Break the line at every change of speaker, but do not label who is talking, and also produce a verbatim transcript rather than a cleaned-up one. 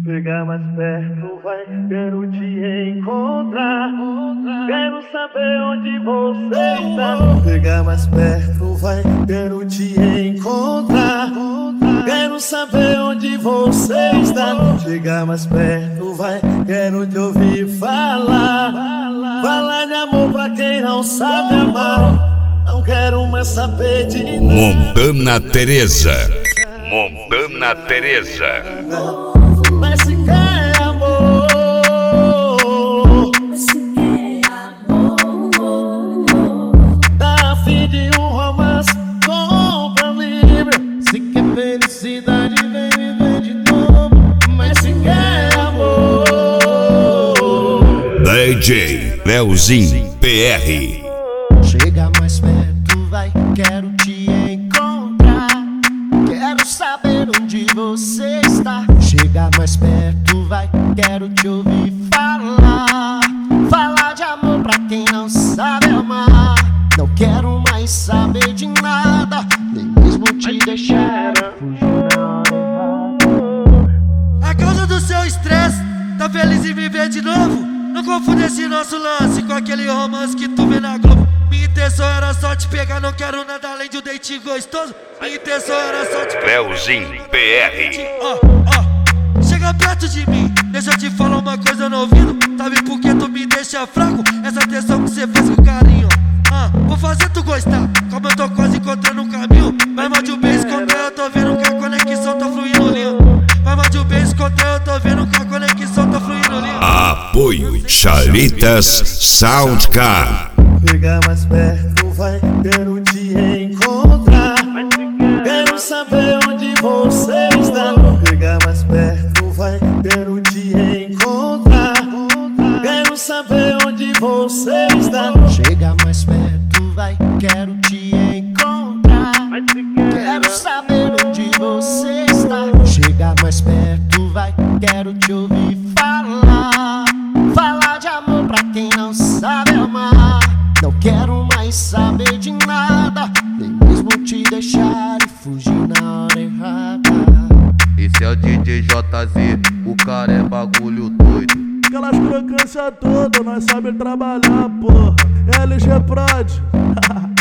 Chega mais perto, vai, quero te encontrar. Quero saber onde você está. Chega mais perto, vai, quero te encontrar. Quero saber onde você está. Chega mais perto, vai, quero te ouvir falar. Falar de amor pra quem não sabe amar. Não quero mais saber de nada.
Montana Teresa. Montana Teresa.
Mas se quer amor,
Se quer amor,
tá a fim de um romance, compra livre.
Se quer felicidade, vem viver de novo.
Mas se quer amor,
D J Leozinho P R.
Chega mais perto, vai, quero te encontrar. Quero saber onde você está. Chega mais perto, vai, quero te ouvir falar. Falar de amor pra quem não sabe amar. Não quero mais saber de nada, nem mesmo te deixar fugir na hora.
A causa do seu estresse, tá feliz em me ver de novo? Não confunda esse nosso lance com aquele romance que tu vê na Globo. Minha intenção era só te pegar, não quero nada além de um date gostoso. Minha intenção era só te pegar.
Leozinho P R.
Ó, ó, chega perto de mim, deixa eu te falar uma coisa no ouvido. Sabe por que tu me deixa fraco? Essa atenção que cê fez com carinho. Ah, vou fazer tu gostar, como eu tô quase encontrando um caminho. Vai mais de um beijo contra eu tô vendo que a conexão tá fluindo lindo. Vai mais de um beijo contra eu tô vendo que a conexão tá fluindo lindo.
Apoio Chalitas Soundcar.
chega mais perto, vai, quero te encontrar. Quero saber onde você está. Chega mais perto, vai, quero te encontrar. Quero saber onde você está.
Chega mais perto, vai, quero te encontrar. Quero saber onde você está. Chega mais perto, vai, quero te ouvir falar. Falar de amor pra quem não sabe amar. Não quero mais saber de nada, nem mesmo te deixar e fugir na hora errada.
Esse é o D J J Z, o cara é bagulho doido.
Aquelas crocâncias todas, nós sabe trabalhar, porra. L G Prod.